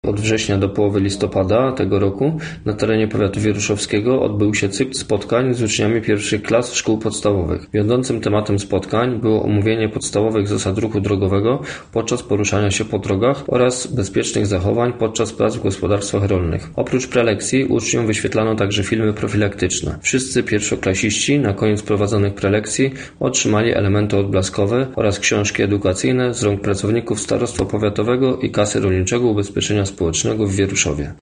Od września do połowy listopada tego roku na terenie powiatu wieruszowskiego odbył się cykl spotkań z uczniami pierwszych klas szkół podstawowych. Wiodącym tematem spotkań było omówienie podstawowych zasad ruchu drogowego podczas poruszania się po drogach oraz bezpiecznych zachowań podczas prac w gospodarstwach rolnych. Oprócz prelekcji uczniom wyświetlano także filmy profilaktyczne. Wszyscy pierwszoklasiści na koniec prowadzonych prelekcji otrzymali elementy odblaskowe oraz książki edukacyjne z rąk pracowników Starostwa Powiatowego i Kasy Rolniczego Ubezpieczenia Społecznego w Wieruszowie.